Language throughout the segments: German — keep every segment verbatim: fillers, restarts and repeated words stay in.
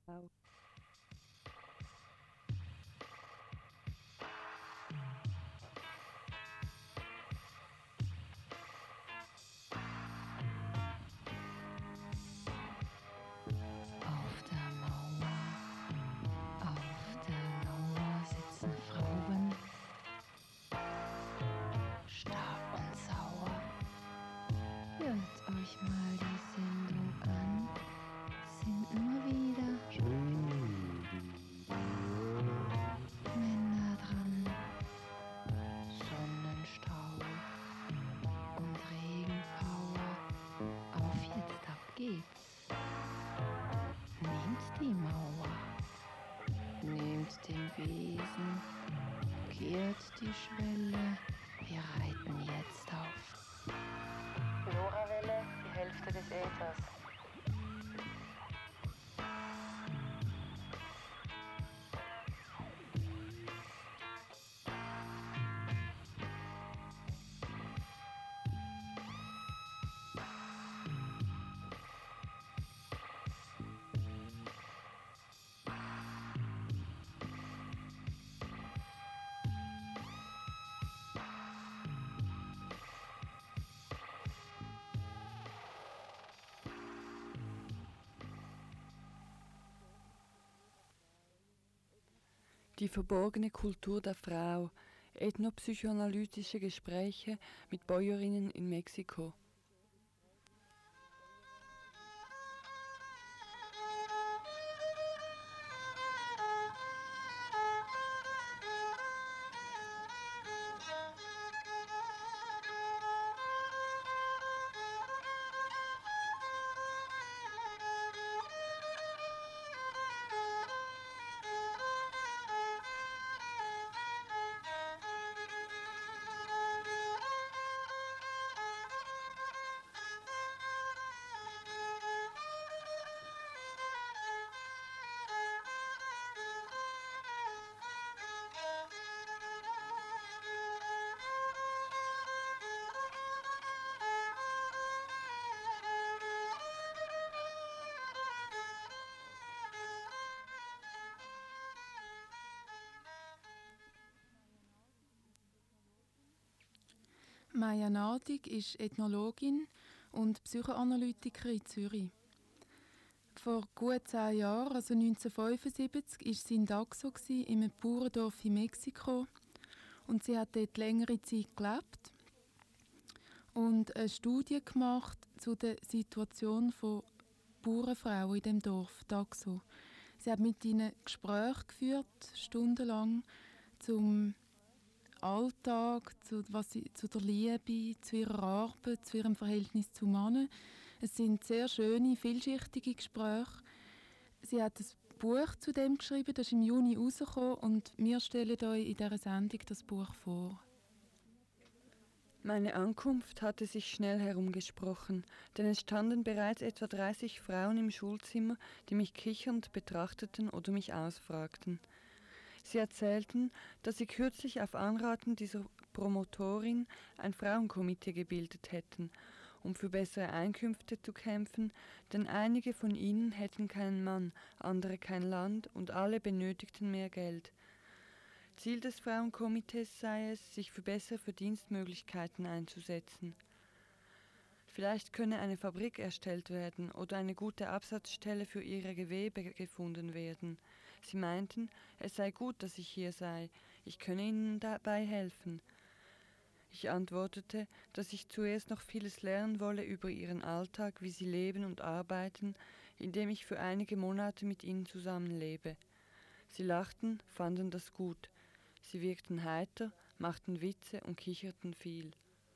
Frau. Auf der Mauer, auf der Mauer sitzen Frauen, starr und sauer. Hört euch mal die Sendung an, sind immer wieder Männer dran. Sonnenstau und Regenpower, auf jetzt ab geht's. Nehmt die Mauer, nehmt den Besen, kehrt die Schwelle, wir reiten jetzt auf LoRaWelle, die Hälfte des Äthers. Die verborgene Kultur der Frau. Ethnopsychoanalytische Gespräche mit Bäuerinnen in Mexiko. Maja Nardig ist Ethnologin und Psychoanalytikerin in Zürich. Vor gut zehn Jahren, also neunzehnhundertfünfundsiebzig, war sie in Daxo, in einem Bauerndorf in Mexiko. Und sie hat dort längere Zeit gelebt und eine Studie gemacht zu der Situation von Bauernfrauen in dem Dorf Daxo. Sie hat mit ihnen Gespräche geführt, stundenlang, zum Alltag, zu, was sie, zu der Liebe, zu ihrer Arbeit, zu ihrem Verhältnis zu Männern. Es sind sehr schöne, vielschichtige Gespräche. Sie hat ein Buch zu dem geschrieben, das ist im Juni rausgekommen und wir stellen euch in dieser Sendung das Buch vor. Meine Ankunft hatte sich schnell herumgesprochen, denn es standen bereits etwa dreißig Frauen im Schulzimmer, die mich kichernd betrachteten oder mich ausfragten. Sie erzählten, dass sie kürzlich auf Anraten dieser Promotorin ein Frauenkomitee gebildet hätten, um für bessere Einkünfte zu kämpfen, denn einige von ihnen hätten keinen Mann, andere kein Land und alle benötigten mehr Geld. Ziel des Frauenkomitees sei es, sich für bessere Verdienstmöglichkeiten einzusetzen. Vielleicht könne eine Fabrik erstellt werden oder eine gute Absatzstelle für ihre Gewebe gefunden werden. Sie meinten, es sei gut, dass ich hier sei, ich könne ihnen dabei helfen. Ich antwortete, dass ich zuerst noch vieles lernen wolle über ihren Alltag, wie sie leben und arbeiten, indem ich für einige Monate mit ihnen zusammenlebe. Sie lachten, fanden das gut. Sie wirkten heiter, machten Witze und kicherten viel.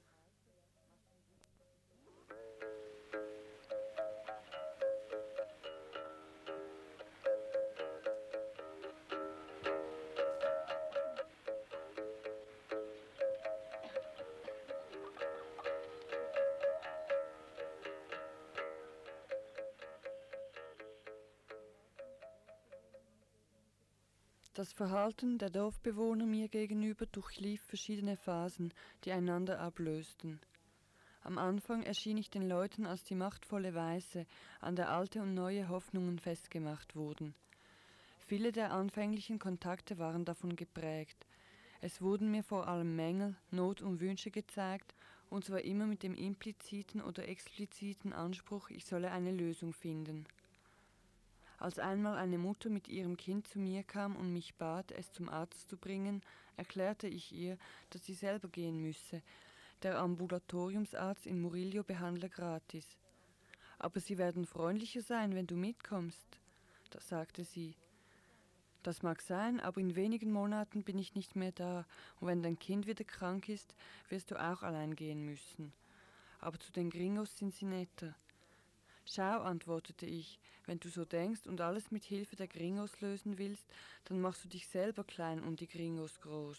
Das Verhalten der Dorfbewohner mir gegenüber durchlief verschiedene Phasen, die einander ablösten. Am Anfang erschien ich den Leuten als die machtvolle Weise, an der alte und neue Hoffnungen festgemacht wurden. Viele der anfänglichen Kontakte waren davon geprägt. Es wurden mir vor allem Mängel, Not und Wünsche gezeigt, und zwar immer mit dem impliziten oder expliziten Anspruch, ich solle eine Lösung finden. Als einmal eine Mutter mit ihrem Kind zu mir kam und mich bat, es zum Arzt zu bringen, erklärte ich ihr, dass sie selber gehen müsse. Der Ambulatoriumsarzt in Murillo behandle gratis. Aber sie werden freundlicher sein, wenn du mitkommst, das sagte sie. Das mag sein, aber in wenigen Monaten bin ich nicht mehr da, und wenn dein Kind wieder krank ist, wirst du auch allein gehen müssen. Aber zu den Gringos sind sie netter. Schau, antwortete ich, wenn du so denkst und alles mit Hilfe der Gringos lösen willst, dann machst du dich selber klein und die Gringos groß.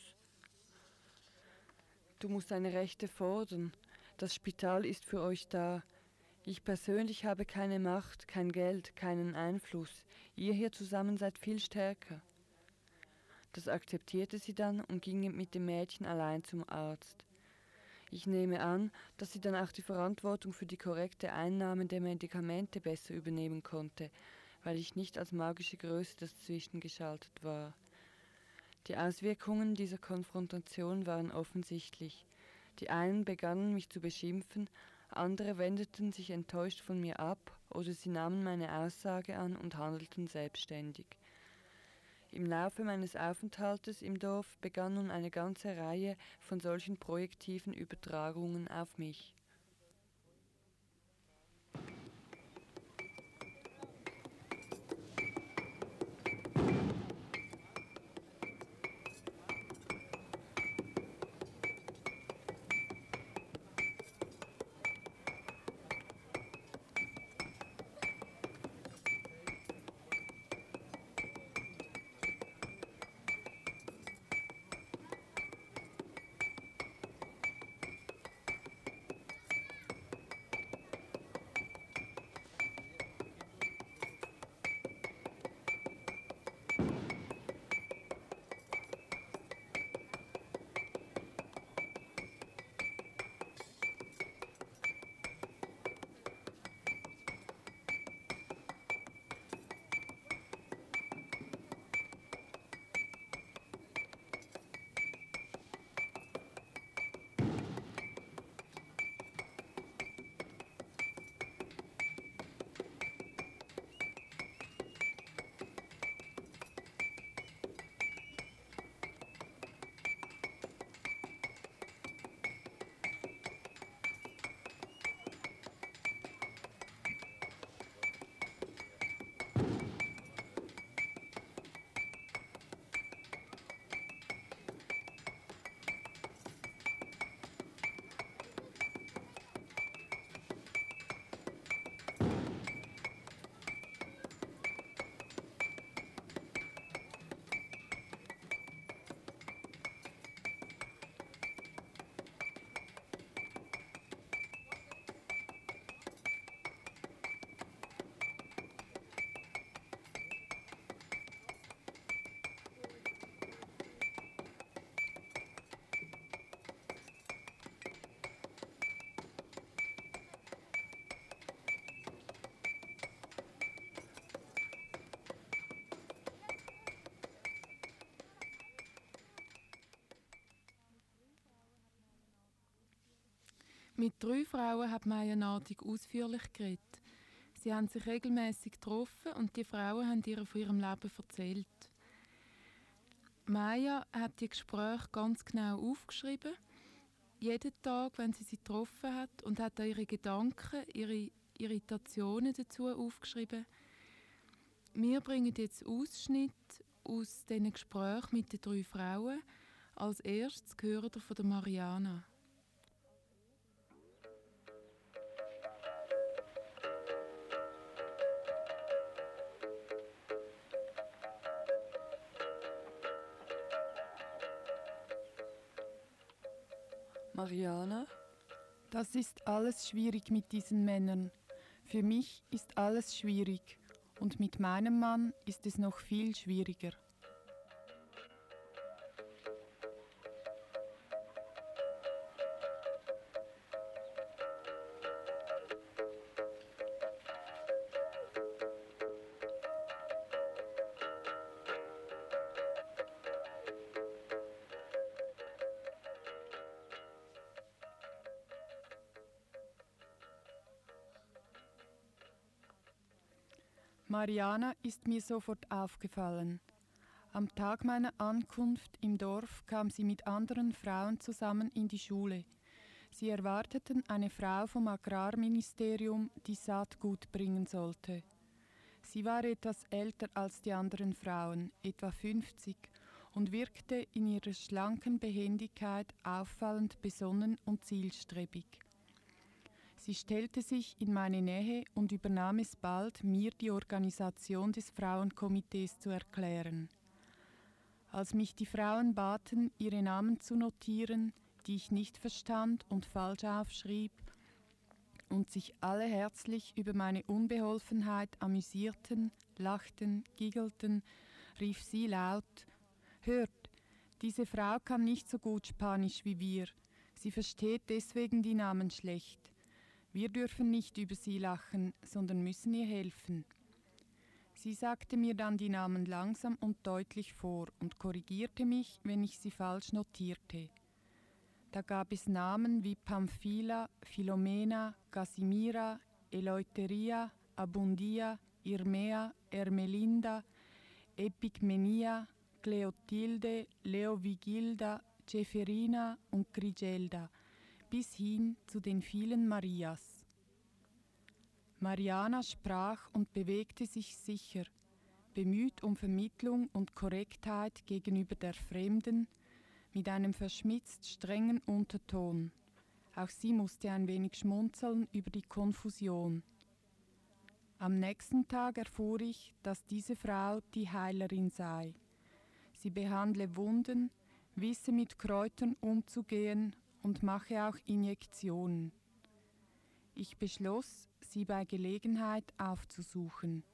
Du musst deine Rechte fordern. Das Spital ist für euch da. Ich persönlich habe keine Macht, kein Geld, keinen Einfluss. Ihr hier zusammen seid viel stärker. Das akzeptierte sie dann und ging mit dem Mädchen allein zum Arzt. Ich nehme an, dass sie dann auch die Verantwortung für die korrekte Einnahme der Medikamente besser übernehmen konnte, weil ich nicht als magische Größe dazwischen geschaltet war. Die Auswirkungen dieser Konfrontation waren offensichtlich. Die einen begannen mich zu beschimpfen, andere wendeten sich enttäuscht von mir ab oder sie nahmen meine Aussage an und handelten selbstständig. Im Laufe meines Aufenthaltes im Dorf begann nun eine ganze Reihe von solchen projektiven Übertragungen auf mich. Mit drei Frauen hat Maya Nartig ausführlich geredet. Sie haben sich regelmäßig getroffen und die Frauen haben ihr von ihrem Leben erzählt. Maya hat die Gespräche ganz genau aufgeschrieben, jeden Tag, wenn sie sie getroffen hat, und hat auch ihre Gedanken, ihre Irritationen dazu aufgeschrieben. Wir bringen jetzt Ausschnitte aus diesen Gesprächen mit den drei Frauen. Als erstes gehört ihr von der Mariana. Mariana? Das ist alles schwierig mit diesen Männern. Für mich ist alles schwierig und mit meinem Mann ist es noch viel schwieriger. Mariana ist mir sofort aufgefallen. Am Tag meiner Ankunft im Dorf kam sie mit anderen Frauen zusammen in die Schule. Sie erwarteten eine Frau vom Agrarministerium, die Saatgut bringen sollte. Sie war etwas älter als die anderen Frauen, etwa fünfzig, und wirkte in ihrer schlanken Behendigkeit auffallend besonnen und zielstrebig. Sie stellte sich in meine Nähe und übernahm es bald, mir die Organisation des Frauenkomitees zu erklären. Als mich die Frauen baten, ihre Namen zu notieren, die ich nicht verstand und falsch aufschrieb, und sich alle herzlich über meine Unbeholfenheit amüsierten, lachten, giggelten, rief sie laut: »Hört, diese Frau kann nicht so gut Spanisch wie wir. Sie versteht deswegen die Namen schlecht. Wir dürfen nicht über sie lachen, sondern müssen ihr helfen.« Sie sagte mir dann die Namen langsam und deutlich vor und korrigierte mich, wenn ich sie falsch notierte. Da gab es Namen wie Pamphila, Philomena, Casimira, Eleuteria, Abundia, Irmea, Ermelinda, Epigmenia, Cleotilde, Leovigilda, Ceferina und Grigelda, bis hin zu den vielen Marias. Mariana sprach und bewegte sich sicher, bemüht um Vermittlung und Korrektheit gegenüber der Fremden, mit einem verschmitzt strengen Unterton. Auch sie musste ein wenig schmunzeln über die Konfusion. Am nächsten Tag erfuhr ich, dass diese Frau die Heilerin sei. Sie behandle Wunden, wisse mit Kräutern umzugehen und mache auch Injektionen. Ich beschloss, sie bei Gelegenheit aufzusuchen.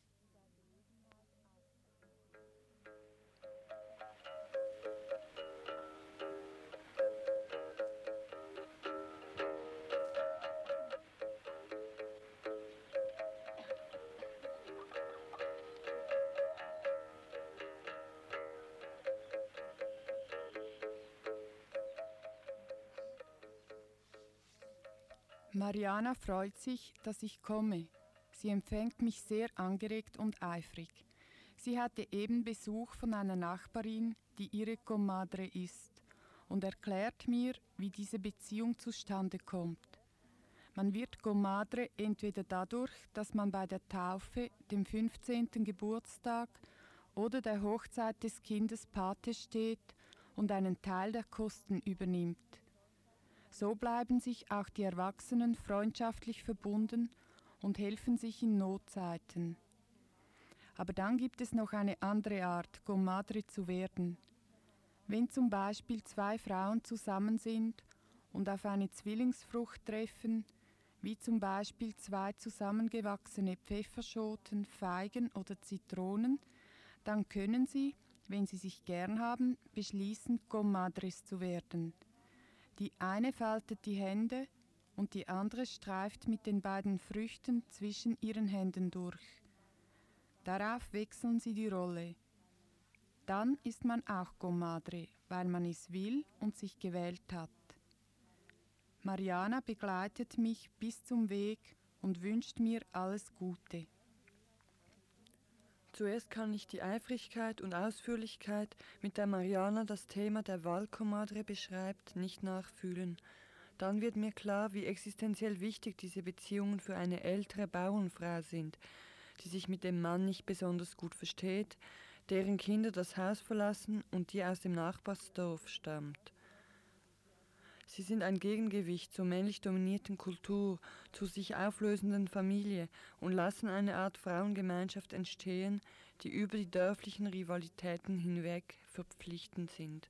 Mariana freut sich, dass ich komme. Sie empfängt mich sehr angeregt und eifrig. Sie hatte eben Besuch von einer Nachbarin, die ihre Comadre ist, und erklärt mir, wie diese Beziehung zustande kommt. Man wird Comadre entweder dadurch, dass man bei der Taufe, dem fünfzehnten Geburtstag oder der Hochzeit des Kindes Pate steht und einen Teil der Kosten übernimmt. So bleiben sich auch die Erwachsenen freundschaftlich verbunden und helfen sich in Notzeiten. Aber dann gibt es noch eine andere Art, Comadre zu werden. Wenn zum Beispiel zwei Frauen zusammen sind und auf eine Zwillingsfrucht treffen, wie zum Beispiel zwei zusammengewachsene Pfefferschoten, Feigen oder Zitronen, dann können sie, wenn sie sich gern haben, beschließen, Comadres zu werden. Die eine faltet die Hände und die andere streift mit den beiden Früchten zwischen ihren Händen durch. Darauf wechseln sie die Rolle. Dann ist man auch Comadre, weil man es will und sich gewählt hat. Mariana begleitet mich bis zum Weg und wünscht mir alles Gute. Zuerst kann ich die Eifrigkeit und Ausführlichkeit, mit der Mariana das Thema der Wahlcomadre beschreibt, nicht nachfühlen. Dann wird mir klar, wie existenziell wichtig diese Beziehungen für eine ältere Bauernfrau sind, die sich mit dem Mann nicht besonders gut versteht, deren Kinder das Haus verlassen und die aus dem Nachbarsdorf stammt. Sie sind ein Gegengewicht zur männlich dominierten Kultur, zur sich auflösenden Familie und lassen eine Art Frauengemeinschaft entstehen, die über die dörflichen Rivalitäten hinweg verpflichtend sind.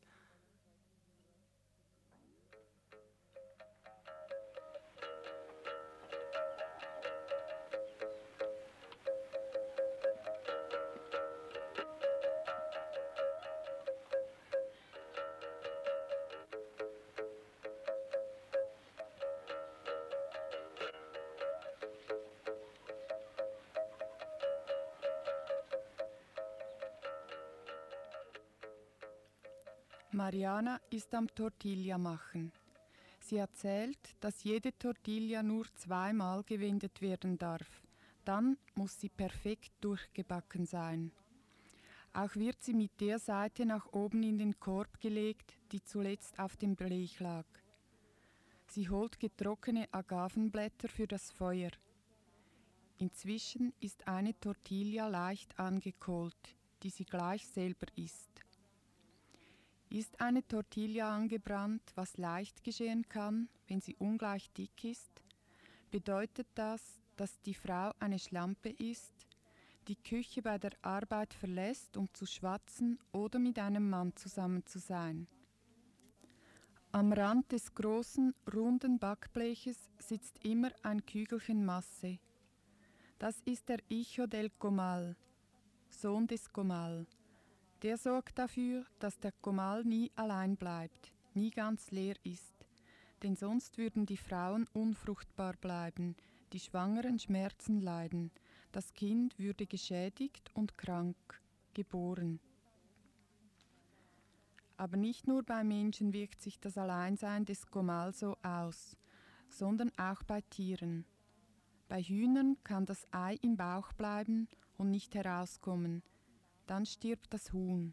Mariana ist am Tortilla machen. Sie erzählt, dass jede Tortilla nur zweimal gewendet werden darf. Dann muss sie perfekt durchgebacken sein. Auch wird sie mit der Seite nach oben in den Korb gelegt, die zuletzt auf dem Blech lag. Sie holt getrocknete Agavenblätter für das Feuer. Inzwischen ist eine Tortilla leicht angekohlt, die sie gleich selber isst. Ist eine Tortilla angebrannt, was leicht geschehen kann, wenn sie ungleich dick ist, bedeutet das, dass die Frau eine Schlampe ist, die Küche bei der Arbeit verlässt, um zu schwatzen oder mit einem Mann zusammen zu sein. Am Rand des großen, runden Backbleches sitzt immer ein Kügelchen Masse. Das ist der Hijo del Comal, Sohn des Comal. Der sorgt dafür, dass der Comal nie allein bleibt, nie ganz leer ist. Denn sonst würden die Frauen unfruchtbar bleiben, die Schwangeren Schmerzen leiden, das Kind würde geschädigt und krank geboren. Aber nicht nur bei Menschen wirkt sich das Alleinsein des Comal so aus, sondern auch bei Tieren. Bei Hühnern kann das Ei im Bauch bleiben und nicht herauskommen, dann stirbt das Huhn.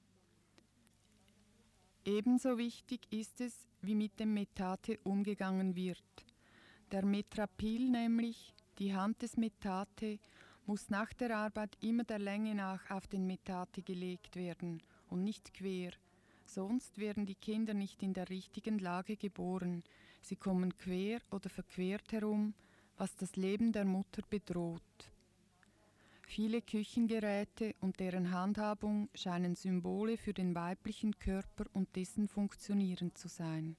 Ebenso wichtig ist es, wie mit dem Metate umgegangen wird. Der Metrapil nämlich, die Hand des Metate, muss nach der Arbeit immer der Länge nach auf den Metate gelegt werden und nicht quer. Sonst werden die Kinder nicht in der richtigen Lage geboren. Sie kommen quer oder verquert herum, was das Leben der Mutter bedroht. Viele Küchengeräte und deren Handhabung scheinen Symbole für den weiblichen Körper und dessen Funktionieren zu sein.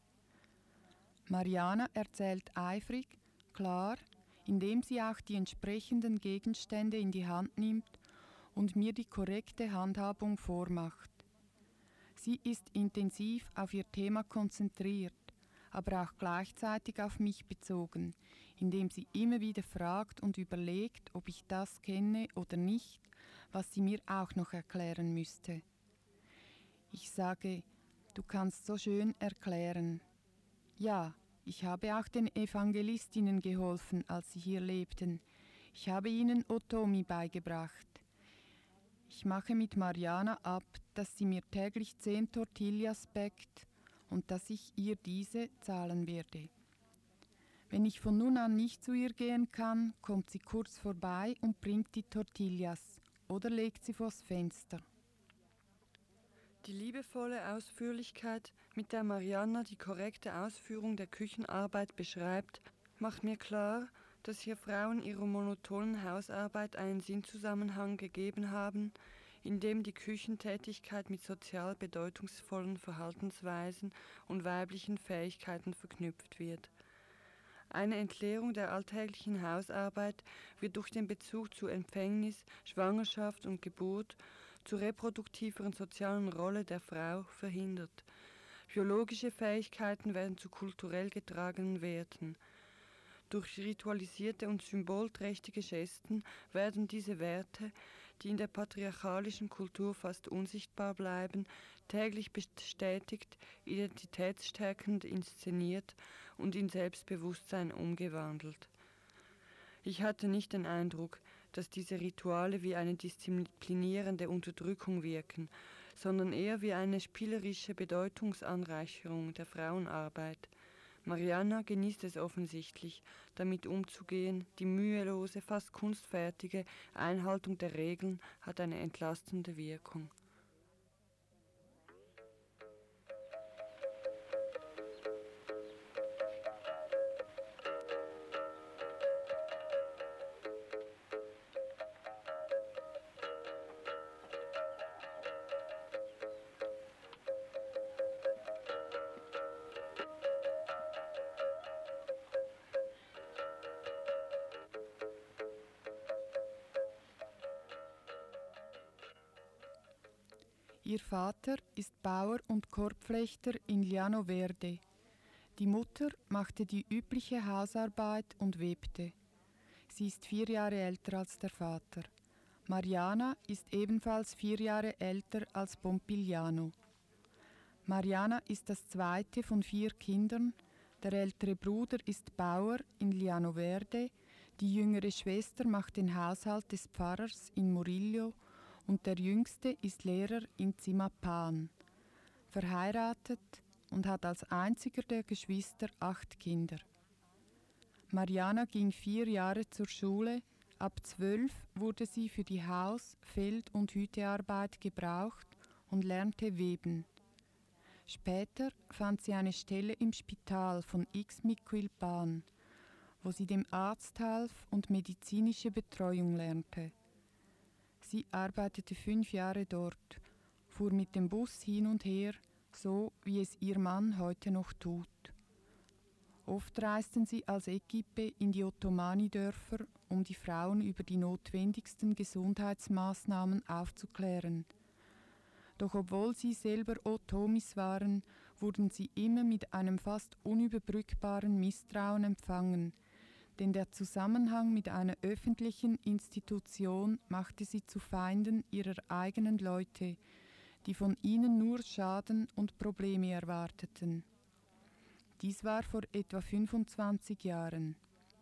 Mariana erzählt eifrig, klar, indem sie auch die entsprechenden Gegenstände in die Hand nimmt und mir die korrekte Handhabung vormacht. Sie ist intensiv auf ihr Thema konzentriert, aber auch gleichzeitig auf mich bezogen, indem sie immer wieder fragt und überlegt, ob ich das kenne oder nicht, was sie mir auch noch erklären müsste. Ich sage, du kannst so schön erklären. Ja, ich habe auch den Evangelistinnen geholfen, als sie hier lebten. Ich habe ihnen Otomi beigebracht. Ich mache mit Mariana ab, dass sie mir täglich zehn Tortillas bäckt und dass ich ihr diese zahlen werde. Wenn ich von nun an nicht zu ihr gehen kann, kommt sie kurz vorbei und bringt die Tortillas oder legt sie vors Fenster. Die liebevolle Ausführlichkeit, mit der Mariana die korrekte Ausführung der Küchenarbeit beschreibt, macht mir klar, dass hier Frauen ihrer monotonen Hausarbeit einen Sinnzusammenhang gegeben haben, in dem die Küchentätigkeit mit sozial bedeutungsvollen Verhaltensweisen und weiblichen Fähigkeiten verknüpft wird. Eine Entleerung der alltäglichen Hausarbeit wird durch den Bezug zu Empfängnis, Schwangerschaft und Geburt zur reproduktiveren sozialen Rolle der Frau verhindert. Biologische Fähigkeiten werden zu kulturell getragenen Werten. Durch ritualisierte und symbolträchtige Gesten werden diese Werte, die in der patriarchalischen Kultur fast unsichtbar bleiben, täglich bestätigt, identitätsstärkend inszeniert und in Selbstbewusstsein umgewandelt. Ich hatte nicht den Eindruck, dass diese Rituale wie eine disziplinierende Unterdrückung wirken, sondern eher wie eine spielerische Bedeutungsanreicherung der Frauenarbeit. Mariana genießt es offensichtlich, damit umzugehen. Die mühelose, fast kunstfertige Einhaltung der Regeln hat eine entlastende Wirkung. Ihr Vater ist Bauer und Korbflechter in Llano Verde. Die Mutter machte die übliche Hausarbeit und webte. Sie ist vier Jahre älter als der Vater. Mariana ist ebenfalls vier Jahre älter als Pompiliano. Mariana ist das zweite von vier Kindern. Der ältere Bruder ist Bauer in Llano Verde, Die jüngere Schwester macht den Haushalt des Pfarrers in Murillo und der jüngste ist Lehrer in Zimapan, verheiratet und hat als einziger der Geschwister acht Kinder. Mariana ging vier Jahre zur Schule, ab zwölf wurde sie für die Haus-, Feld- und Hütearbeit gebraucht und lernte weben. Später fand sie eine Stelle im Spital von Ixmiquilpan, wo sie dem Arzt half und medizinische Betreuung lernte. Sie arbeitete fünf Jahre dort, fuhr mit dem Bus hin und her, so wie es ihr Mann heute noch tut. Oft reisten sie als Equipe in die Ottomani-Dörfer, um die Frauen über die notwendigsten Gesundheitsmaßnahmen aufzuklären. Doch obwohl sie selber Ottomis waren, wurden sie immer mit einem fast unüberbrückbaren Misstrauen empfangen, denn der Zusammenhang mit einer öffentlichen Institution machte sie zu Feinden ihrer eigenen Leute, die von ihnen nur Schaden und Probleme erwarteten. Dies war vor etwa fünfundzwanzig Jahren.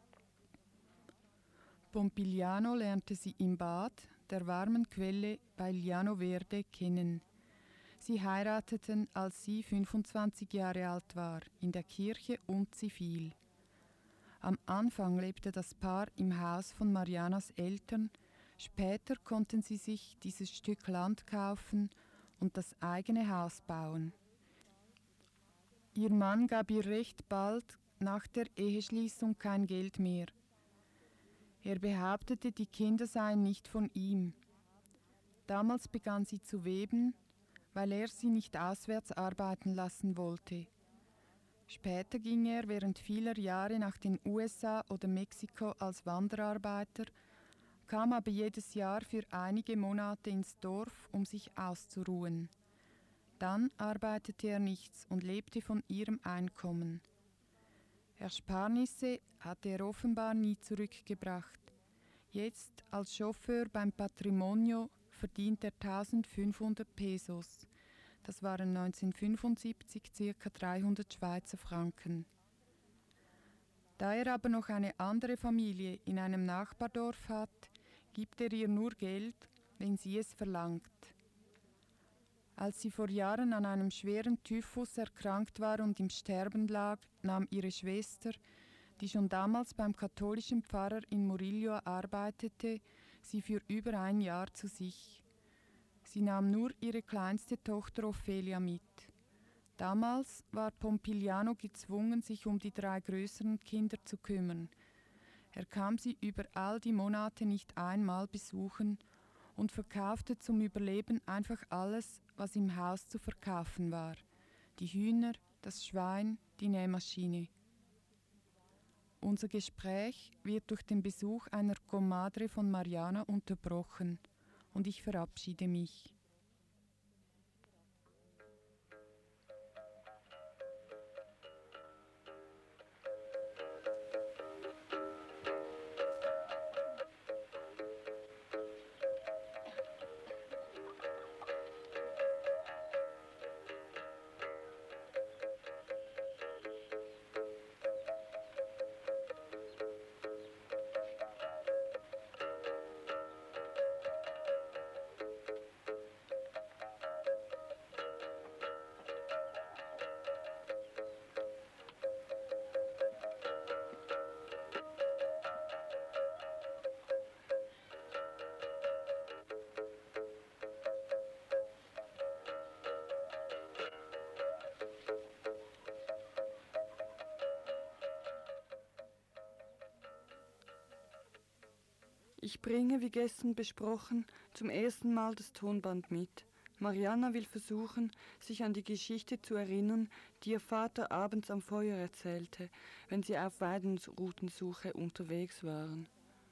Pompigliano lernte sie im Bad, der warmen Quelle bei Llano Verde, kennen. Sie heirateten, als sie fünfundzwanzig Jahre alt war, in der Kirche und zivil. Am Anfang lebte das Paar im Haus von Marianas Eltern, später konnten sie sich dieses Stück Land kaufen und das eigene Haus bauen. Ihr Mann gab ihr recht bald nach der Eheschließung kein Geld mehr. Er behauptete, die Kinder seien nicht von ihm. Damals begann sie zu weben, weil er sie nicht auswärts arbeiten lassen wollte. Später ging er während vieler Jahre nach den U S A oder Mexiko als Wanderarbeiter, kam aber jedes Jahr für einige Monate ins Dorf, um sich auszuruhen. Dann arbeitete er nichts und lebte von ihrem Einkommen. Ersparnisse hatte er offenbar nie zurückgebracht. Jetzt als Chauffeur beim Patrimonio verdient er eintausendfünfhundert Pesos. Das waren neunzehnhundertfünfundsiebzig ca. dreihundert Schweizer Franken. Da er aber noch eine andere Familie in einem Nachbardorf hat, gibt er ihr nur Geld, wenn sie es verlangt. Als sie vor Jahren an einem schweren Typhus erkrankt war und im Sterben lag, nahm ihre Schwester, die schon damals beim katholischen Pfarrer in Murillo arbeitete, sie für über ein Jahr zu sich. Sie nahm nur ihre kleinste Tochter Ophelia mit. Damals war Pompigliano gezwungen, sich um die drei größeren Kinder zu kümmern. Er kam sie über all die Monate nicht einmal besuchen und verkaufte zum Überleben einfach alles, was im Haus zu verkaufen war. Die Hühner, das Schwein, die Nähmaschine. Unser Gespräch wird durch den Besuch einer Comadre von Mariana unterbrochen und ich verabschiede mich. Ich bringe, wie gestern besprochen, zum ersten Mal das Tonband mit. Mariana will versuchen, sich an die Geschichte zu erinnern, die ihr Vater abends am Feuer erzählte, wenn sie auf Weidenrutensuche unterwegs waren.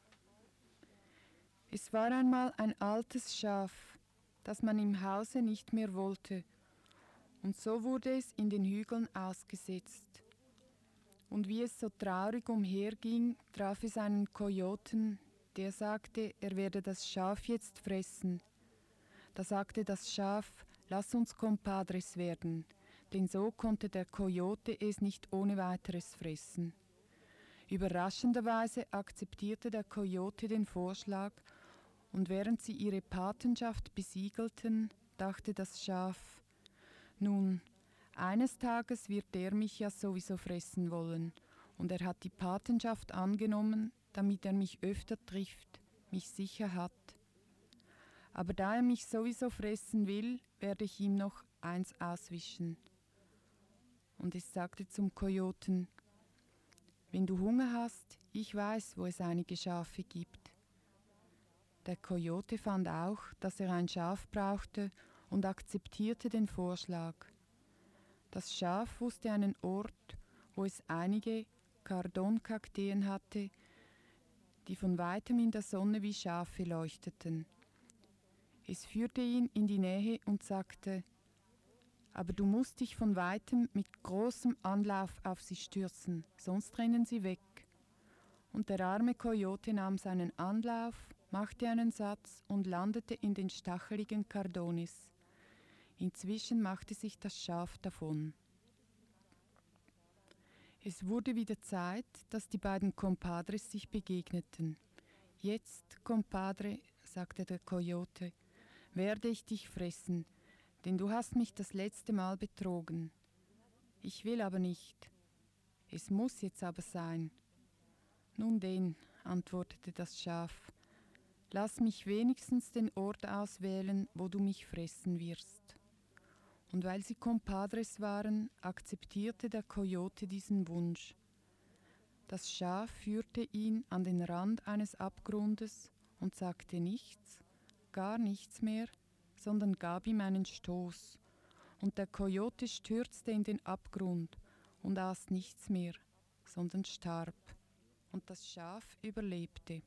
Es war einmal ein altes Schaf, das man im Hause nicht mehr wollte, und so wurde es in den Hügeln ausgesetzt. Und wie es so traurig umherging, traf es einen Kojoten, der sagte, er werde das Schaf jetzt fressen. Da sagte das Schaf, lass uns Compadres werden, denn so konnte der Kojote es nicht ohne weiteres fressen. Überraschenderweise akzeptierte der Kojote den Vorschlag, und während sie ihre Patenschaft besiegelten, dachte das Schaf: Nun, eines Tages wird der mich ja sowieso fressen wollen, und er hat die Patenschaft angenommen, damit er mich öfter trifft, mich sicher hat. Aber da er mich sowieso fressen will, werde ich ihm noch eins auswischen. Und es sagte zum Kojoten: Wenn du Hunger hast, ich weiß, wo es einige Schafe gibt. Der Kojote fand auch, dass er ein Schaf brauchte und akzeptierte den Vorschlag. Das Schaf wusste einen Ort, wo es einige Kardonkakteen hatte, die von weitem in der Sonne wie Schafe leuchteten. Es führte ihn in die Nähe und sagte: Aber du musst dich von weitem mit großem Anlauf auf sie stürzen, sonst rennen sie weg. Und der arme Kojote nahm seinen Anlauf, machte einen Satz und landete in den stacheligen Kardonis. Inzwischen machte sich das Schaf davon. Es wurde wieder Zeit, dass die beiden Compadres sich begegneten. Jetzt, Compadre, sagte der Kojote, werde ich dich fressen, denn du hast mich das letzte Mal betrogen. Ich will aber nicht. Es muss jetzt aber sein. Nun denn, antwortete das Schaf, lass mich wenigstens den Ort auswählen, wo du mich fressen wirst. Und weil sie Compadres waren, akzeptierte der Kojote diesen Wunsch. Das Schaf führte ihn an den Rand eines Abgrundes und sagte nichts, gar nichts mehr, sondern gab ihm einen Stoß. Und der Kojote stürzte in den Abgrund und aß nichts mehr, sondern starb. Und das Schaf überlebte.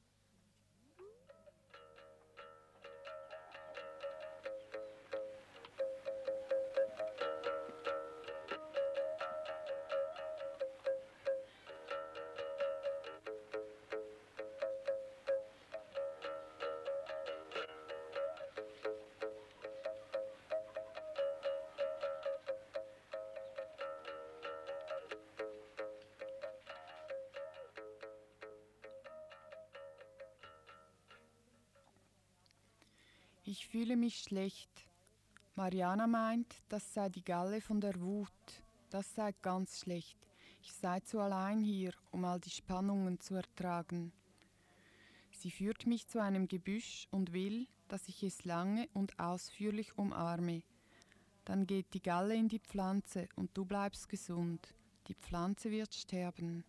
Ich fühle mich schlecht. Mariana meint, das sei die Galle von der Wut. Das sei ganz schlecht. Ich sei zu allein hier, um all die Spannungen zu ertragen. Sie führt mich zu einem Gebüsch und will, dass ich es lange und ausführlich umarme. Dann geht die Galle in die Pflanze und du bleibst gesund. Die Pflanze wird sterben.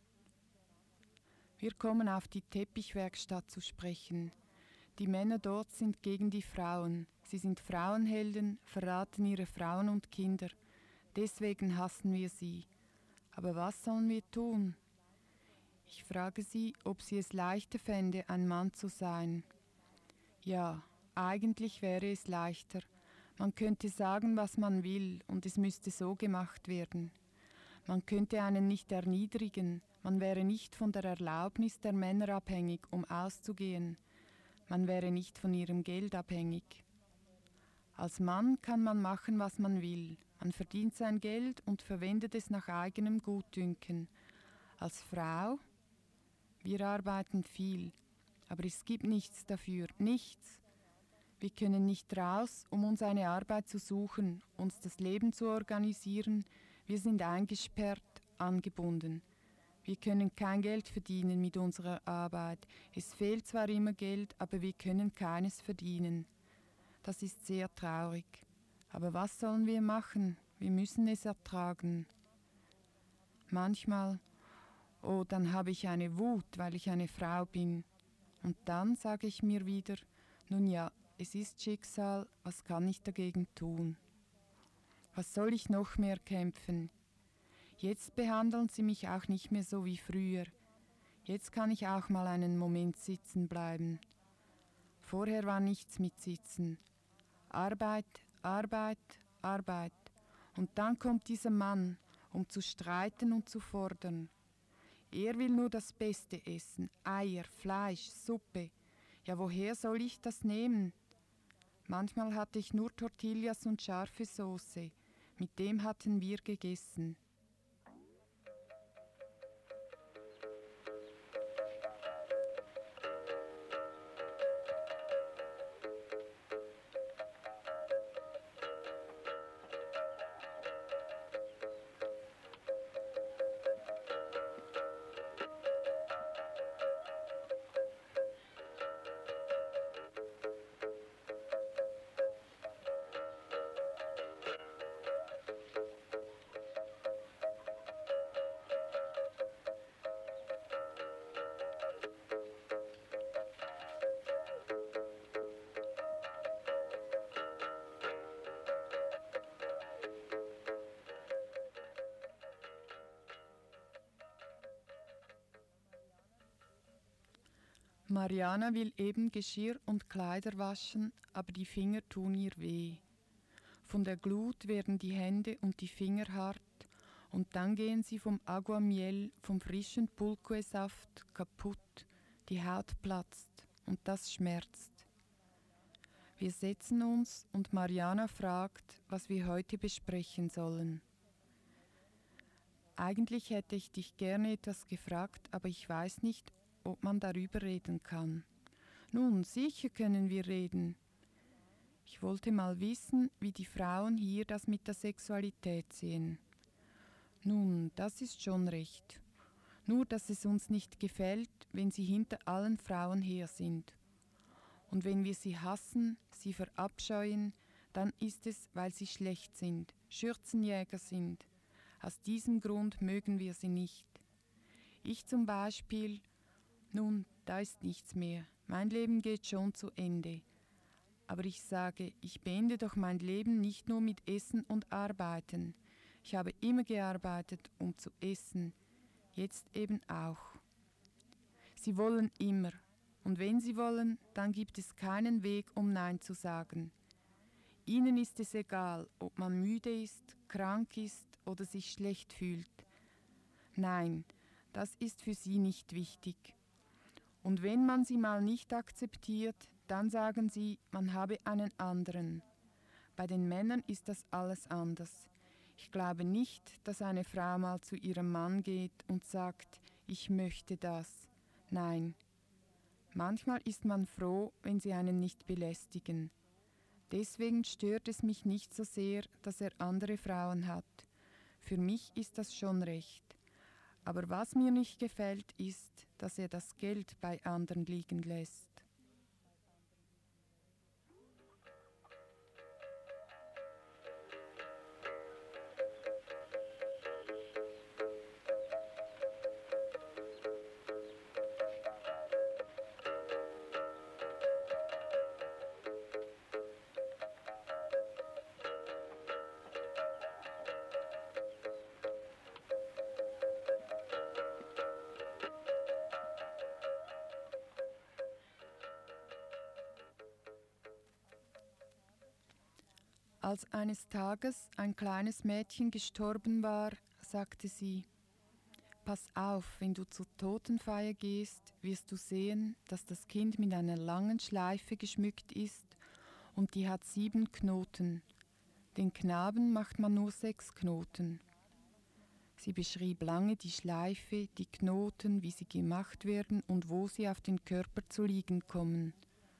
Wir kommen auf die Teppichwerkstatt zu sprechen. Die Männer dort sind gegen die Frauen. Sie sind Frauenhelden, verraten ihre Frauen und Kinder. Deswegen hassen wir sie. Aber was sollen wir tun? Ich frage sie, ob sie es leichter fände, ein Mann zu sein. Ja, eigentlich wäre es leichter. Man könnte sagen, was man will, und es müsste so gemacht werden. Man könnte einen nicht erniedrigen, man wäre nicht von der Erlaubnis der Männer abhängig, um auszugehen. Man wäre nicht von ihrem Geld abhängig. Als Mann kann man machen, was man will. Man verdient sein Geld und verwendet es nach eigenem Gutdünken. Als Frau, wir arbeiten viel, aber es gibt nichts dafür, nichts. Wir können nicht raus, um uns eine Arbeit zu suchen, uns das Leben zu organisieren. Wir sind eingesperrt, angebunden. Wir können kein Geld verdienen mit unserer Arbeit. Es fehlt zwar immer Geld, aber wir können keines verdienen. Das ist sehr traurig. Aber was sollen wir machen? Wir müssen es ertragen. Manchmal, oh, dann habe ich eine Wut, weil ich eine Frau bin. Und dann sage ich mir wieder, nun ja, es ist Schicksal, was kann ich dagegen tun? Was soll ich noch mehr kämpfen? Jetzt behandeln sie mich auch nicht mehr so wie früher. Jetzt kann ich auch mal einen Moment sitzen bleiben. Vorher war nichts mit Sitzen. Arbeit, Arbeit, Arbeit. Und dann kommt dieser Mann, um zu streiten und zu fordern. Er will nur das Beste essen, Eier, Fleisch, Suppe. Ja, woher soll ich das nehmen? Manchmal hatte ich nur Tortillas und scharfe Soße. Mit dem hatten wir gegessen. Mariana will eben Geschirr und Kleider waschen, aber die Finger tun ihr weh. Von der Glut werden die Hände und die Finger hart und dann gehen sie vom Aguamiel, vom frischen Pulque-Saft kaputt, die Haut platzt und das schmerzt. Wir setzen uns und Mariana fragt, was wir heute besprechen sollen. Eigentlich hätte ich dich gerne etwas gefragt, aber ich weiß nicht, ob man darüber reden kann. Nun, sicher können wir reden. Ich wollte mal wissen, wie die Frauen hier das mit der Sexualität sehen. Nun, das ist schon recht. Nur, dass es uns nicht gefällt, wenn sie hinter allen Frauen her sind. Und wenn wir sie hassen, sie verabscheuen, dann ist es, weil sie schlecht sind, Schürzenjäger sind. Aus diesem Grund mögen wir sie nicht. Ich zum Beispiel, nun, da ist nichts mehr. Mein Leben geht schon zu Ende. Aber ich sage, ich beende doch mein Leben nicht nur mit Essen und Arbeiten. Ich habe immer gearbeitet, um zu essen. Jetzt eben auch. Sie wollen immer. Und wenn sie wollen, dann gibt es keinen Weg, um Nein zu sagen. Ihnen ist es egal, ob man müde ist, krank ist oder sich schlecht fühlt. Nein, das ist für sie nicht wichtig. Und wenn man sie mal nicht akzeptiert, dann sagen sie, man habe einen anderen. Bei den Männern ist das alles anders. Ich glaube nicht, dass eine Frau mal zu ihrem Mann geht und sagt, ich möchte das. Nein. Manchmal ist man froh, wenn sie einen nicht belästigen. Deswegen stört es mich nicht so sehr, dass er andere Frauen hat. Für mich ist das schon recht. Aber was mir nicht gefällt, ist, dass er das Geld bei anderen liegen lässt. Als eines Tages ein kleines Mädchen gestorben war, sagte sie, »Pass auf, wenn du zur Totenfeier gehst, wirst du sehen, dass das Kind mit einer langen Schleife geschmückt ist und die hat sieben Knoten. Den Knaben macht man nur sechs Knoten.« Sie beschrieb lange die Schleife, die Knoten, wie sie gemacht werden und wo sie auf den Körper zu liegen kommen.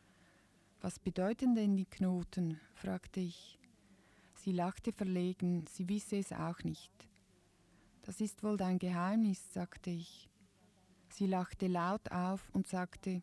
»Was bedeuten denn die Knoten?« fragte ich. Sie lachte verlegen, sie wisse es auch nicht. »Das ist wohl dein Geheimnis«, sagte ich. Sie lachte laut auf und sagte,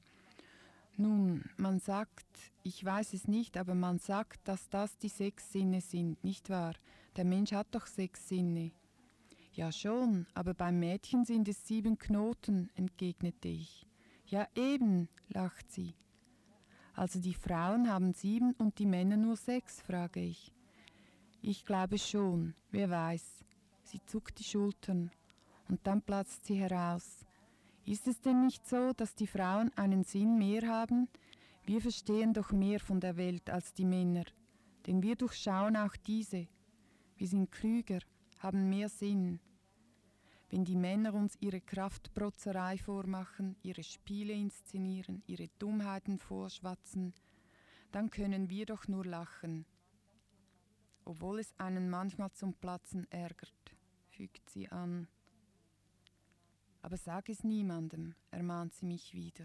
»Nun, man sagt, ich weiß es nicht, aber man sagt, dass das die sechs Sinne sind, nicht wahr? Der Mensch hat doch sechs Sinne.« »Ja schon, aber beim Mädchen sind es sieben Knoten«, entgegnete ich. »Ja eben«, lacht sie. »Also die Frauen haben sieben und die Männer nur sechs«, frage ich. »Ich glaube schon, wer weiß.« Sie zuckt die Schultern und dann platzt sie heraus. »Ist es denn nicht so, dass die Frauen einen Sinn mehr haben? Wir verstehen doch mehr von der Welt als die Männer, denn wir durchschauen auch diese. Wir sind klüger, haben mehr Sinn. Wenn die Männer uns ihre Kraftprotzerei vormachen, ihre Spiele inszenieren, ihre Dummheiten vorschwatzen, dann können wir doch nur lachen. Obwohl es einen manchmal zum Platzen ärgert«, fügt sie an. »Aber sag es niemandem«, ermahnt sie mich wieder.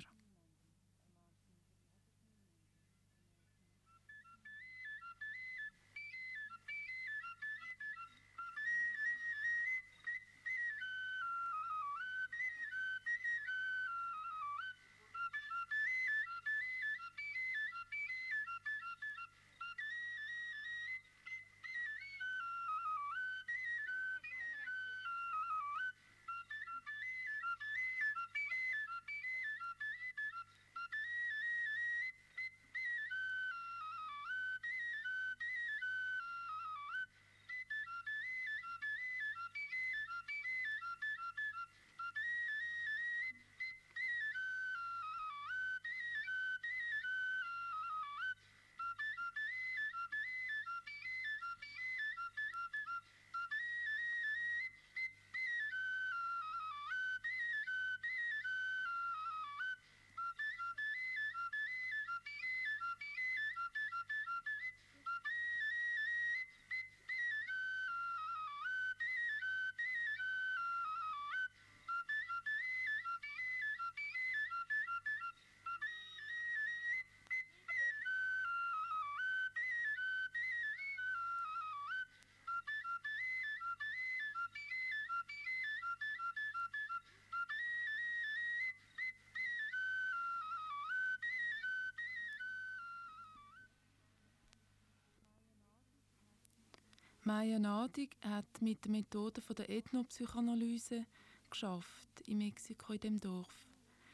Maya Nadig hat mit der Methode von der Ethnopsychoanalyse geschafft in Mexiko, in dem Dorf.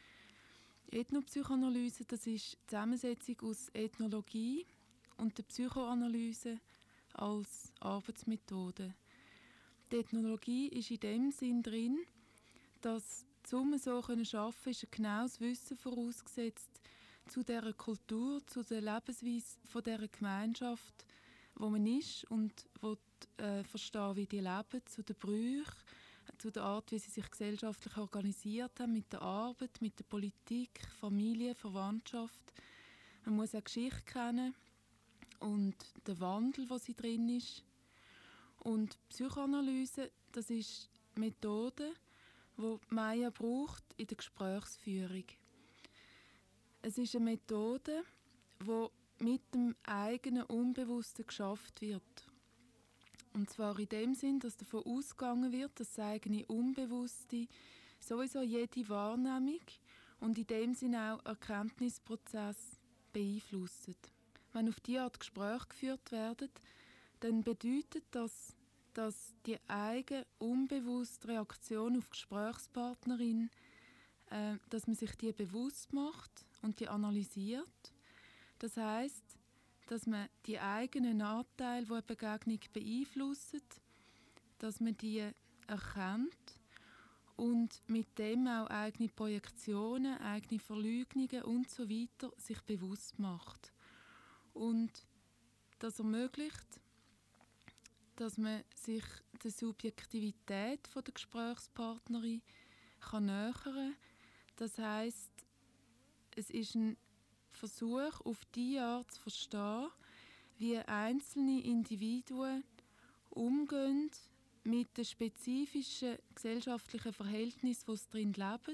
Ethnopsychoanalyse, das ist die Zusammensetzung aus Ethnologie und der Psychoanalyse als Arbeitsmethode. Die Ethnologie ist in dem Sinn drin, dass um so arbeiten zu können, ist ein genaues Wissen vorausgesetzt zu dieser Kultur, zu der Lebensweise von dieser Gemeinschaft, wo man ist und wo äh, verstehen, wie die leben, zu den Brüchen, zu der Art, wie sie sich gesellschaftlich organisiert haben, mit der Arbeit, mit der Politik, Familie, Verwandtschaft. Man muss auch Geschichte kennen und den Wandel, wo sie drin ist. Und Psychoanalyse, das ist die Methode, die Maya braucht in der Gesprächsführung. Es ist eine Methode, die mit dem eigenen Unbewussten geschafft wird. Und zwar in dem Sinn, dass davon ausgegangen wird, dass das eigene Unbewusste sowieso jede Wahrnehmung und in dem Sinn auch Erkenntnisprozess beeinflusst. Wenn auf diese Art Gespräche geführt werden, dann bedeutet das, dass die eigene unbewusste Reaktion auf die Gesprächspartnerin, äh, dass man sich die bewusst macht und die analysiert. Das heisst, dass man die eigenen Anteile, die eine Begegnung beeinflussen, dass man die erkennt und mit dem auch eigene Projektionen, eigene Verleugnungen und so weiter sich bewusst macht. Und das ermöglicht, dass man sich der Subjektivität von der Gesprächspartnerin kann nähern kann. Das heisst, es ist ein Versuch, auf diese Art zu verstehen, wie einzelne Individuen umgehen mit den spezifischen gesellschaftlichen Verhältnissen, die sie darin leben.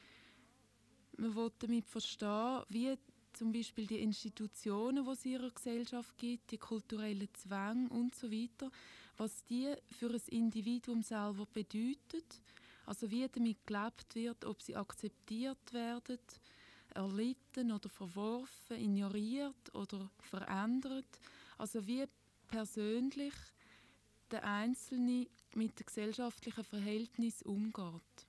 Man will damit verstehen, wie zum Beispiel die Institutionen, die es in ihrer Gesellschaft gibt, die kulturellen Zwänge und so weiter, was die für ein Individuum selber bedeuten, also wie damit gelebt wird, ob sie akzeptiert werden, erlitten oder verworfen, ignoriert oder verändert, also wie persönlich der Einzelne mit dem gesellschaftlichen Verhältnis umgeht.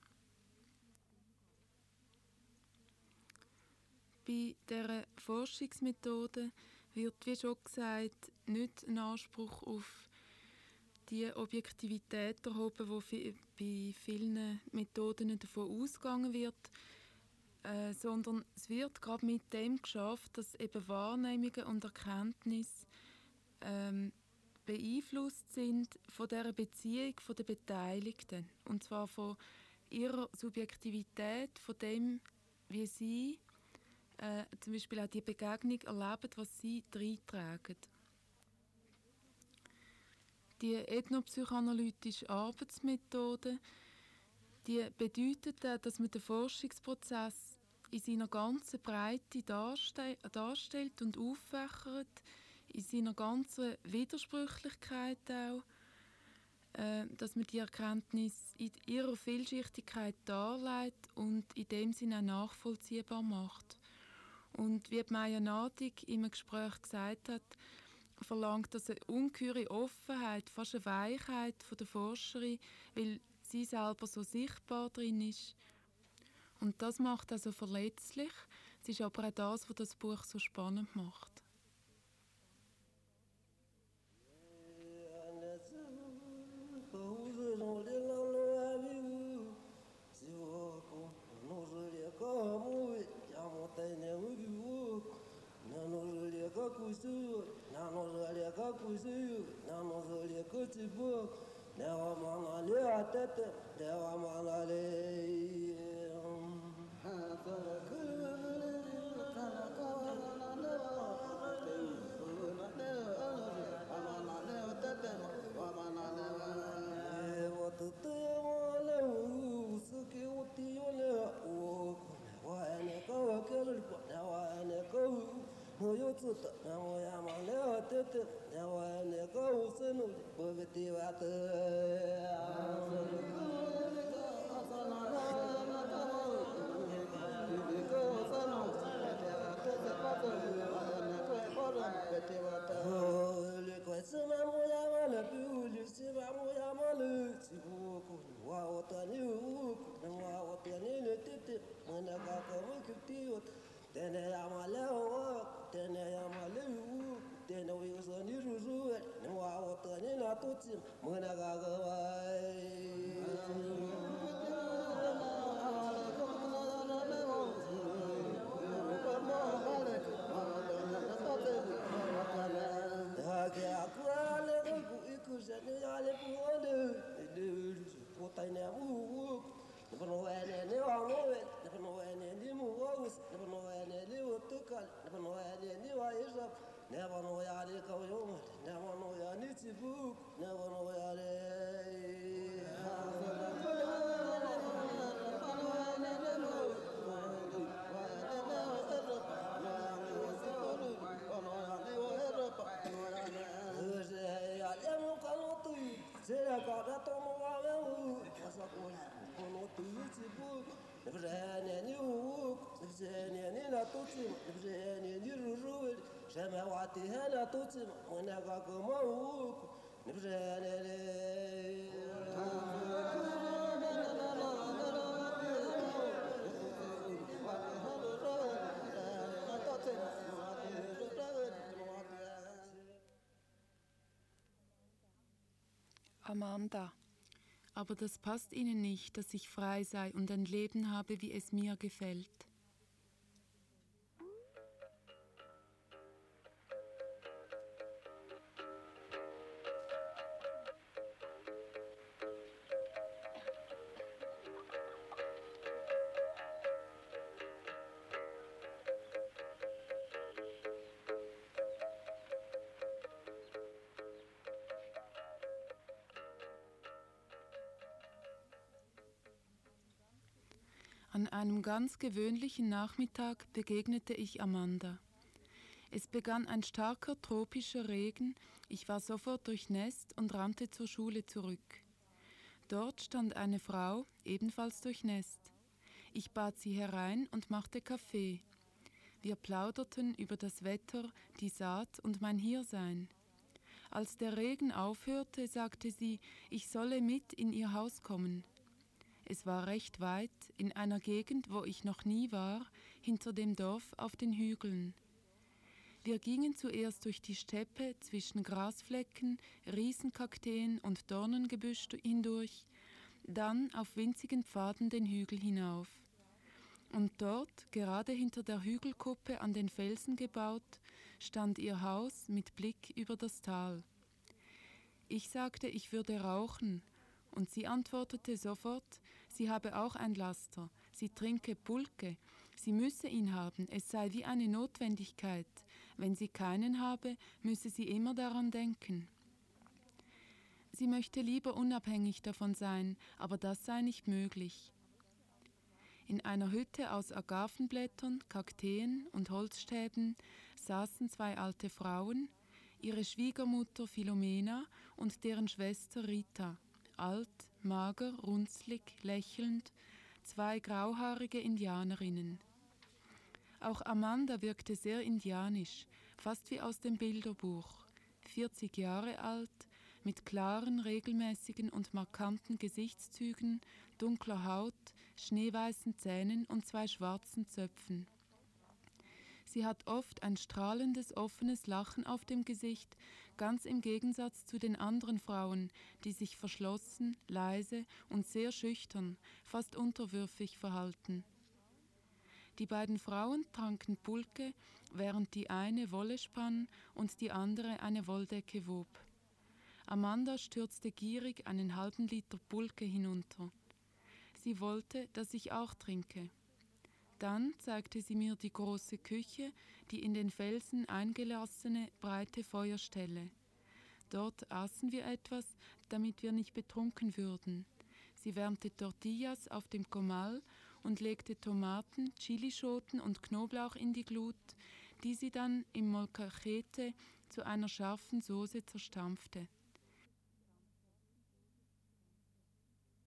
Bei dieser Forschungsmethode wird, wie schon gesagt, nicht ein Anspruch auf die Objektivität erhoben, wo bei vielen Methoden davon ausgegangen wird, äh, sondern es wird gerade mit dem geschafft, dass eben Wahrnehmungen und Erkenntnisse ähm, beeinflusst sind von dieser Beziehung von den Beteiligten. Und zwar von ihrer Subjektivität, von dem, wie sie äh, zum Beispiel auch die Begegnung erleben, was sie reintragen. Die ethnopsychoanalytische Arbeitsmethode, die bedeutet, dass man den Forschungsprozess in seiner ganzen Breite darste- darstellt und auffächert, in seiner ganzen Widersprüchlichkeit auch, äh, dass man die Erkenntnis in ihrer Vielschichtigkeit darlegt und in dem Sinne auch nachvollziehbar macht. Und wie Maya Nadig in einem Gespräch gesagt hat, verlangt das eine ungeheure Offenheit, fast eine Weichheit von der Forscherin, weil sie selber so sichtbar drin ist. Und das macht also verletzlich. Es ist aber auch das, was das Buch so spannend macht. Oh, le quoi, c'est ma moya, la plus tutsi mona gagawai ke akwale ku ikusani ale puone de potai ne u never ene ne wango never ene ni mu was never ene ni utukal never ene ni wa isa never know ya de ko yo never know ya ni tibu never know ya de Será que eu tô no meu essa coisa quando tu se bu nevzene ni u nevzene ni na tutsi nevzene ni ruru jamais wati hana tutsi mona ga como u nevzene Amanda. Aber das passt ihnen nicht, dass ich frei sei und ein Leben habe, wie es mir gefällt. An einem ganz gewöhnlichen Nachmittag begegnete ich Amanda. Es begann ein starker tropischer Regen, ich war sofort durchnässt und rannte zur Schule zurück. Dort stand eine Frau, ebenfalls durchnässt. Ich bat sie herein und machte Kaffee. Wir plauderten über das Wetter, die Saat und mein Hiersein. Als der Regen aufhörte, sagte sie, ich solle mit in ihr Haus kommen. Es war recht weit, in einer Gegend, wo ich noch nie war, hinter dem Dorf auf den Hügeln. Wir gingen zuerst durch die Steppe zwischen Grasflecken, Riesenkakteen und Dornengebüsch hindurch, dann auf winzigen Pfaden den Hügel hinauf. Und dort, gerade hinter der Hügelkuppe an den Felsen gebaut, stand ihr Haus mit Blick über das Tal. Ich sagte, ich würde rauchen, und sie antwortete sofort, sie habe auch ein Laster, sie trinke Pulque, sie müsse ihn haben, es sei wie eine Notwendigkeit. Wenn sie keinen habe, müsse sie immer daran denken. Sie möchte lieber unabhängig davon sein, aber das sei nicht möglich. In einer Hütte aus Agavenblättern, Kakteen und Holzstäben saßen zwei alte Frauen, ihre Schwiegermutter Philomena und deren Schwester Rita. Alt, mager, runzlig, lächelnd, zwei grauhaarige Indianerinnen. Auch Amanda wirkte sehr indianisch, fast wie aus dem Bilderbuch. vierzig Jahre alt, mit klaren, regelmäßigen und markanten Gesichtszügen, dunkler Haut, schneeweißen Zähnen und zwei schwarzen Zöpfen. Sie hat oft ein strahlendes, offenes Lachen auf dem Gesicht, ganz im Gegensatz zu den anderen Frauen, die sich verschlossen, leise und sehr schüchtern, fast unterwürfig verhalten. Die beiden Frauen tranken Pulque, während die eine Wolle spann und die andere eine Wolldecke wob. Amanda stürzte gierig einen halben Liter Pulque hinunter. Sie wollte, dass ich auch trinke. Dann zeigte sie mir die große Küche, die in den Felsen eingelassene, breite Feuerstelle. Dort aßen wir etwas, damit wir nicht betrunken würden. Sie wärmte Tortillas auf dem Comal und legte Tomaten, Chilischoten und Knoblauch in die Glut, die sie dann im Molcajete zu einer scharfen Soße zerstampfte.